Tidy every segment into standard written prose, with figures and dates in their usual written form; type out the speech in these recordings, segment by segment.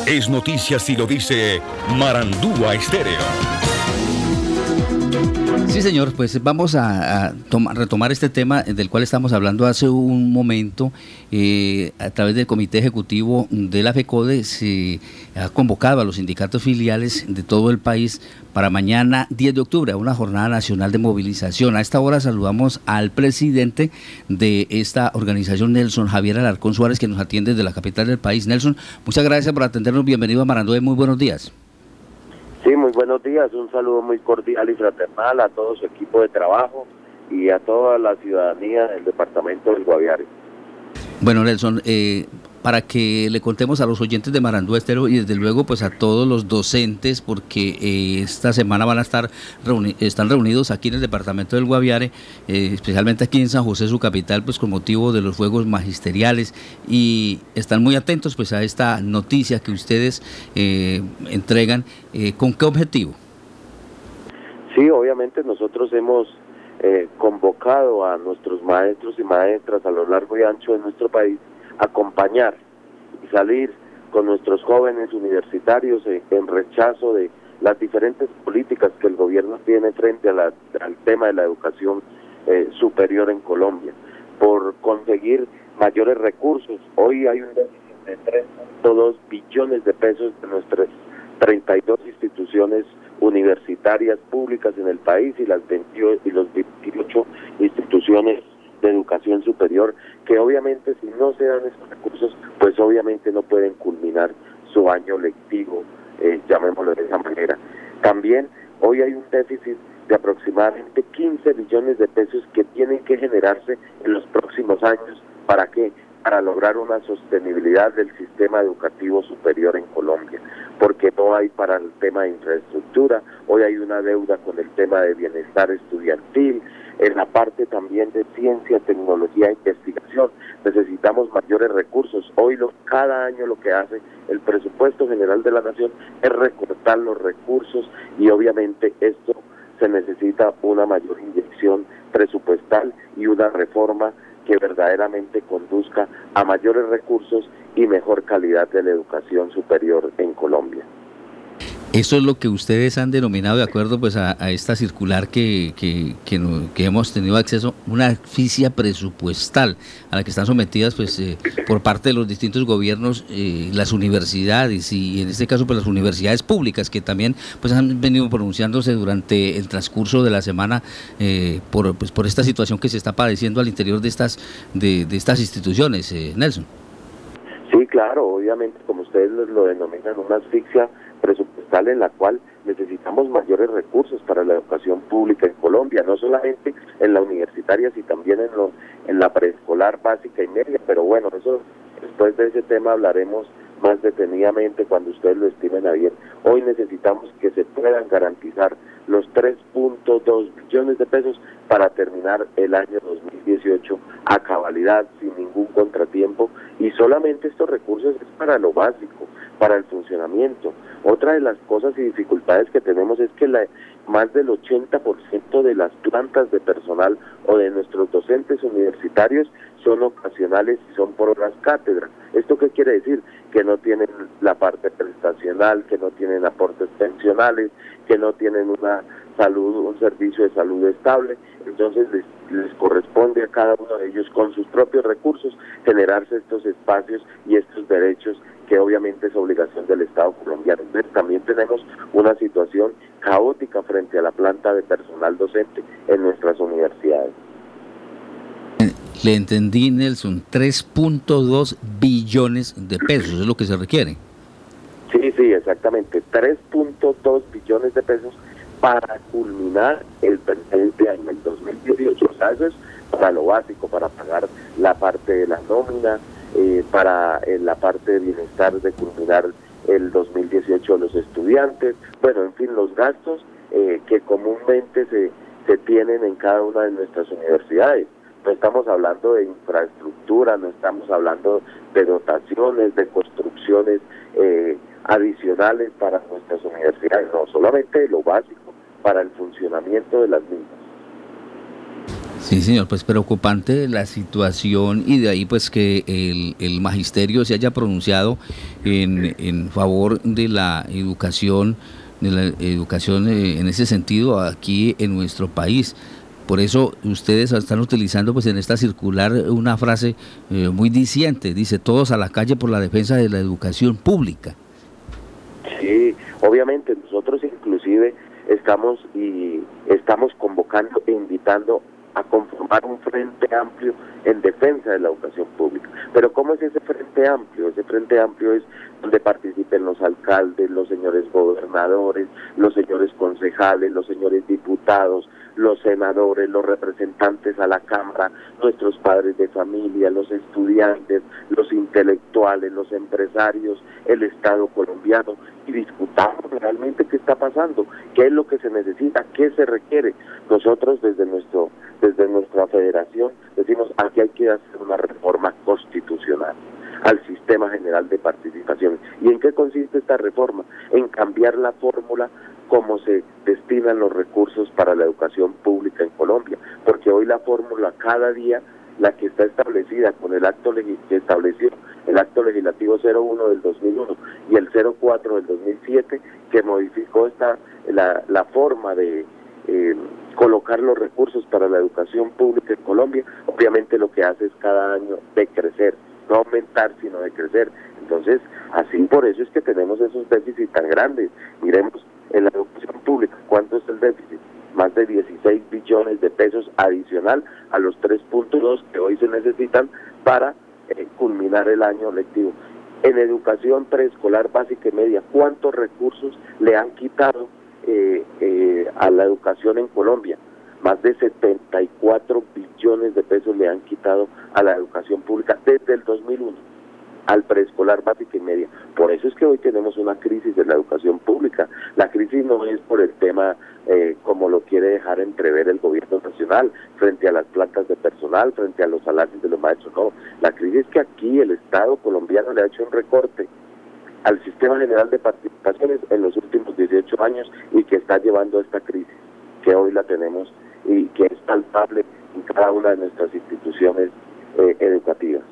Es noticia si lo dice Marandúa Estéreo. Sí, señor, pues vamos a retomar este tema del cual estamos hablando hace un momento. A través del Comité Ejecutivo de la FECODE se ha convocado a los sindicatos filiales de todo el país para mañana 10 de octubre a una jornada nacional de movilización. A esta hora saludamos al presidente de esta organización, Nelson Javier Alarcón Suárez, que nos atiende desde la capital del país. Nelson, muchas gracias por atendernos. Bienvenido a Marandúa y muy buenos días. Sí, muy buenos días, un saludo muy cordial y fraternal a todo su equipo de trabajo y a toda la ciudadanía del departamento del Guaviare. Bueno, Nelson, para que le contemos a los oyentes de Marandúa Estéreo y desde luego pues a todos los docentes, porque esta semana van a están reunidos aquí en el departamento del Guaviare, especialmente aquí en San José, su capital, pues con motivo de los Juegos Magisteriales, y están muy atentos pues a esta noticia que ustedes entregan. ¿Con qué objetivo? Sí, obviamente nosotros hemos convocado a nuestros maestros y maestras a lo largo y ancho de nuestro país a acompañar y salir con nuestros jóvenes universitarios en rechazo de las diferentes políticas que el gobierno tiene frente al tema de la educación superior en Colombia, por conseguir mayores recursos. Hoy hay un déficit de 3.2 billones de pesos de nuestras 32 instituciones universitarias públicas en el país y los 28 instituciones de educación superior, que obviamente si no se dan esos recursos, pues obviamente no pueden culminar su año lectivo, llamémoslo de esa manera. También hoy hay un déficit de aproximadamente 15 billones de pesos que tienen que generarse en los próximos años. ¿Para qué? Para lograr una sostenibilidad del sistema educativo superior en Colombia, porque no hay para el tema de infraestructura. Hoy hay una deuda con el tema de bienestar estudiantil, en la parte también de ciencia, tecnología e investigación. Necesitamos mayores recursos. Hoy cada año lo que hace el presupuesto general de la nación es recortar los recursos, y obviamente esto se necesita una mayor inyección presupuestal y una reforma que verdaderamente conduzca a mayores recursos y mejor calidad de la educación superior en Colombia. Eso es lo que ustedes han denominado, de acuerdo pues a esta circular que hemos tenido acceso, una asfixia presupuestal a la que están sometidas pues por parte de los distintos gobiernos, las universidades, y en este caso pues las universidades públicas, que también pues han venido pronunciándose durante el transcurso de la semana por esta situación que se está padeciendo al interior de estas instituciones, Nelson. Sí, claro, obviamente, como ustedes lo denominan, una asfixia presupuestal en la cual necesitamos mayores recursos para la educación pública en Colombia, no solamente en la universitaria, sino también en la preescolar básica y media. Pero bueno, eso después de ese tema hablaremos más detenidamente cuando ustedes lo estimen a bien. Hoy necesitamos que se puedan garantizar los 3.2 billones de pesos para terminar el año 2018 a cabalidad, sin ningún contratiempo, y solamente estos recursos es para lo básico, para el funcionamiento. Otra de las cosas y dificultades que tenemos es que más del 80% de las plantas de personal o de nuestros docentes universitarios son ocasionales y son por horas cátedra. ¿Esto qué quiere decir? Que no tienen la parte prestacional, que no tienen aportes pensionales, que no tienen un servicio de salud estable. Entonces les corresponde a cada uno de ellos, con sus propios recursos, generarse estos espacios y estos derechos, que obviamente es obligación del Estado colombiano. Entonces también tenemos una situación caótica frente a la planta de personal docente en nuestras universidades. Le entendí, Nelson, 3.2 billones de pesos, es lo que se requiere. Sí, exactamente, 3.2 billones de pesos para culminar el presente año, el 2018. O sea, eso es para lo básico, para pagar la parte de la nómina, para la parte de bienestar de culminar el 2018 a los estudiantes. Bueno, en fin, los gastos que comúnmente se tienen en cada una de nuestras universidades. No estamos hablando de infraestructura, no estamos hablando de dotaciones, de construcciones adicionales para nuestras universidades, no, solamente lo básico para el funcionamiento de las mismas. Sí, señor, pues preocupante la situación y de ahí pues que el magisterio se haya pronunciado en favor de la educación en ese sentido aquí en nuestro país. Por eso ustedes están utilizando pues en esta circular una frase muy diciente, dice todos a la calle por la defensa de la educación pública. Sí, obviamente nosotros inclusive estamos convocando e invitando a conformar un frente amplio en defensa de la educación pública. Pero ¿cómo es ese frente amplio? Ese frente amplio es donde participen los alcaldes, los señores gobernadores, los señores concejales, los señores diputados, los senadores, los representantes a la Cámara, nuestros padres de familia, los estudiantes, los intelectuales, los empresarios, el Estado colombiano, y discutamos realmente qué está pasando, qué es lo que se necesita, qué se requiere. Nosotros desde nuestra federación decimos, aquí hay que hacer una reforma constitucional al Sistema General de Participación. ¿Y en qué consiste esta reforma? En cambiar la fórmula cómo se destinan los recursos para la educación pública en Colombia, porque hoy la fórmula cada día, la que está establecida con el acto que estableció el acto legislativo 01 del 2001 y el 04 del 2007, que modificó la forma de colocar los recursos para la educación pública en Colombia, obviamente lo que hace es cada año decrecer, no aumentar sino decrecer. Entonces, así por eso es que tenemos esos déficits tan grandes. Miremos en la educación pública, ¿cuánto es el déficit? Más de 16 billones de pesos adicional a los 3.2 que hoy se necesitan para culminar el año lectivo. En educación preescolar básica y media, ¿cuántos recursos le han quitado a la educación en Colombia? Más de 74 billones de pesos le han quitado a la educación pública desde el 2001 al preescolar básica y media. Por eso es que hoy tenemos una crisis en la educación pública. La crisis no es por el tema como lo quiere dejar entrever el gobierno nacional, frente a las plantas de personal, frente a los salarios de los maestros, no. La crisis es que aquí el Estado colombiano le ha hecho un recorte al Sistema General de Participaciones en los últimos 18 años y que está llevando a esta crisis que hoy la tenemos y que es palpable en cada una de nuestras instituciones educativas.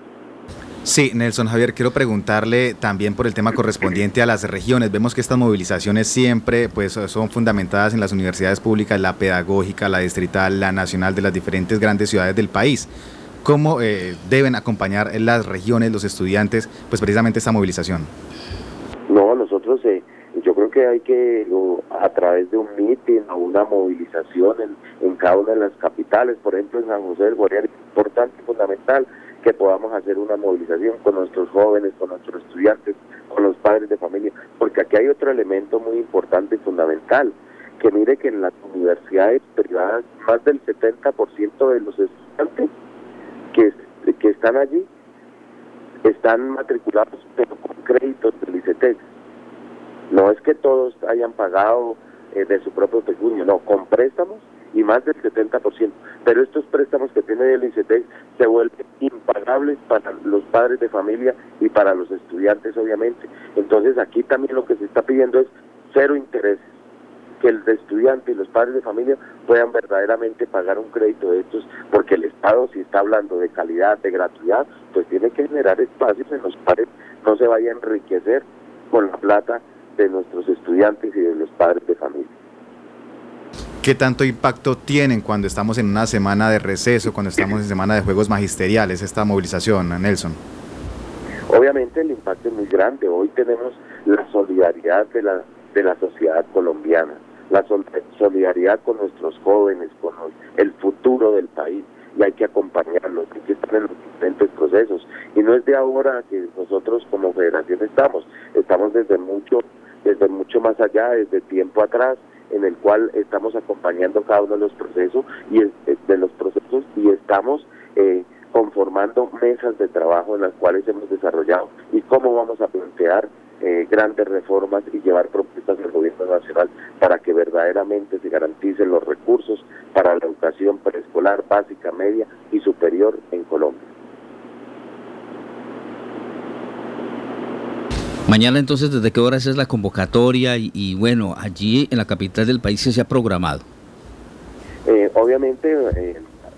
Sí, Nelson Javier, quiero preguntarle también por el tema correspondiente a las regiones. Vemos que estas movilizaciones siempre pues son fundamentadas en las universidades públicas, la pedagógica, la distrital, la nacional de las diferentes grandes ciudades del país. ¿Cómo deben acompañar las regiones, los estudiantes, pues precisamente esta movilización? No, nosotros yo creo que hay que, a través de un mitin o una movilización en cada una de las capitales, por ejemplo en San José del Guaviare, es importante, fundamental, que podamos hacer una movilización con nuestros jóvenes, con nuestros estudiantes, con los padres de familia, porque aquí hay otro elemento muy importante y fundamental, que mire que en las universidades privadas más del 70% de los estudiantes que están allí están matriculados pero con créditos del ICETEX. No es que todos hayan pagado de su propio pecunio, no, con préstamos y más del 70%, pero estos préstamos que tiene el ICETEX se vuelven impagables para los padres de familia y para los estudiantes, obviamente. Entonces aquí también lo que se está pidiendo es cero intereses, que el estudiante y los padres de familia puedan verdaderamente pagar un crédito de estos, porque el Estado, si está hablando de calidad, de gratuidad, pues tiene que generar espacios en los cuales no se vaya a enriquecer con la plata de nuestros estudiantes y de los padres de familia. ¿Qué tanto impacto tienen cuando estamos en una semana de receso, cuando estamos en semana de juegos magisteriales, esta movilización, Nelson? Obviamente el impacto es muy grande. Hoy tenemos la solidaridad de la sociedad colombiana, la solidaridad con nuestros jóvenes, con el futuro del país, y hay que acompañarlos, hay que estar en los diferentes procesos. Y no es de ahora que nosotros como federación estamos desde mucho más allá, desde tiempo atrás, en el cual estamos acompañando cada uno de los procesos y estamos conformando mesas de trabajo en las cuales hemos desarrollado y cómo vamos a plantear grandes reformas y llevar propuestas al gobierno nacional para que verdaderamente se garanticen los recursos para la educación preescolar, básica, media y superior en Colombia. Mañana entonces, ¿desde qué horas es la convocatoria? Y bueno, allí en la capital del país se ha programado. Obviamente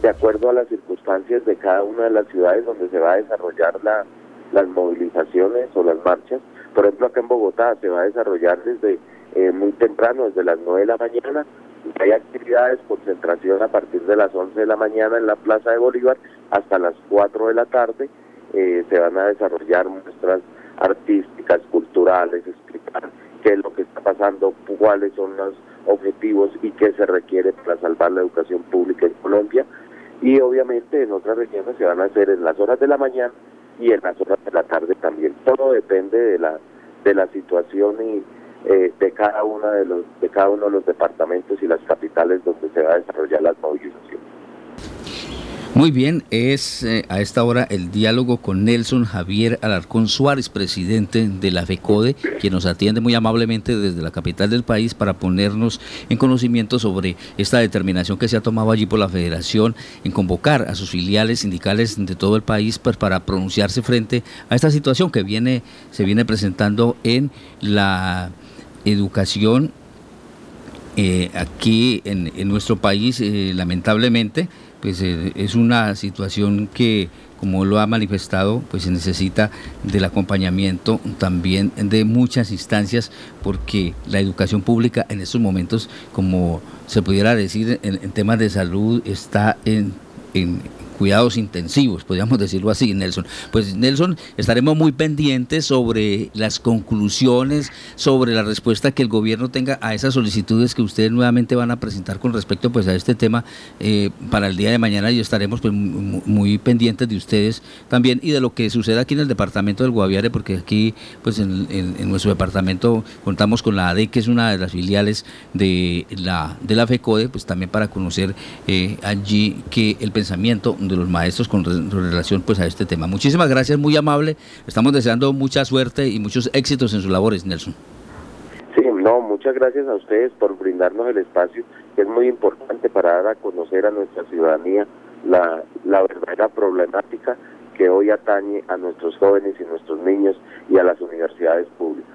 de acuerdo a las circunstancias de cada una de las ciudades donde se va a desarrollar las movilizaciones o las marchas. Por ejemplo, acá en Bogotá se va a desarrollar desde muy temprano, desde las 9 de la mañana. Hay actividades, concentración a partir de las 11 de la mañana en la Plaza de Bolívar hasta las 4 de la tarde. Se van a desarrollar muestras artísticas, culturales, explicar qué es lo que está pasando, cuáles son los objetivos y qué se requiere para salvar la educación pública en Colombia. Y obviamente en otras regiones se van a hacer en las horas de la mañana y en las horas de la tarde también. Todo depende de la situación y de cada uno de los departamentos y las capitales donde se va a desarrollar las movilizaciones. Muy bien, es a esta hora el diálogo con Nelson Javier Alarcón Suárez, presidente de la FECODE, quien nos atiende muy amablemente desde la capital del país para ponernos en conocimiento sobre esta determinación que se ha tomado allí por la Federación en convocar a sus filiales sindicales de todo el país pues, para pronunciarse frente a esta situación que se viene presentando en la educación aquí en nuestro país, lamentablemente. Pues es una situación que, como lo ha manifestado, pues se necesita del acompañamiento también de muchas instancias, porque la educación pública en estos momentos, como se pudiera decir en temas de salud, está en cuidados intensivos, podríamos decirlo así, Nelson. Pues Nelson, estaremos muy pendientes sobre las conclusiones, sobre la respuesta que el gobierno tenga a esas solicitudes que ustedes nuevamente van a presentar con respecto pues a este tema para el día de mañana, y estaremos pues muy pendientes de ustedes también y de lo que suceda aquí en el departamento del Guaviare, porque aquí pues en nuestro departamento contamos con la ADE, que es una de las filiales de la FECODE, pues también para conocer allí que el pensamiento de los maestros con relación pues a este tema. Muchísimas gracias, muy amable. Estamos deseando mucha suerte y muchos éxitos en sus labores, Nelson. Sí, no, muchas gracias a ustedes por brindarnos el espacio, que es muy importante para dar a conocer a nuestra ciudadanía la verdadera problemática que hoy atañe a nuestros jóvenes y nuestros niños y a las universidades públicas.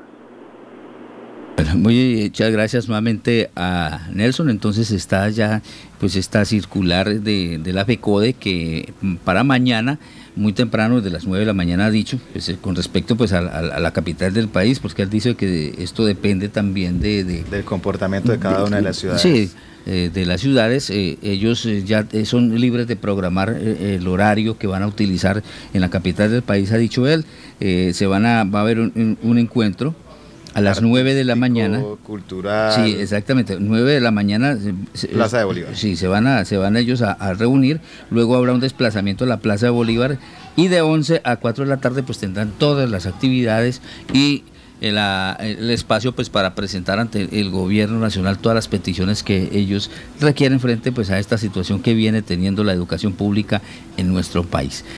Muchas gracias nuevamente a Nelson. Entonces está ya pues esta circular de la FECODE que para mañana, muy temprano, desde las 9 de la mañana ha dicho, pues, con respecto pues a la capital del país, porque él dice que esto depende también del comportamiento de cada una de las ciudades. Sí, de las ciudades. Ellos ya son libres de programar el horario que van a utilizar en la capital del país, ha dicho él. Va a haber un encuentro a las 9 de la mañana. Cultural. Sí, exactamente, 9 de la mañana. Plaza de Bolívar. Sí, se van ellos a reunir, luego habrá un desplazamiento a la Plaza de Bolívar y de 11 a 4 de la tarde pues tendrán todas las actividades y el espacio pues para presentar ante el gobierno nacional todas las peticiones que ellos requieren frente pues a esta situación que viene teniendo la educación pública en nuestro país.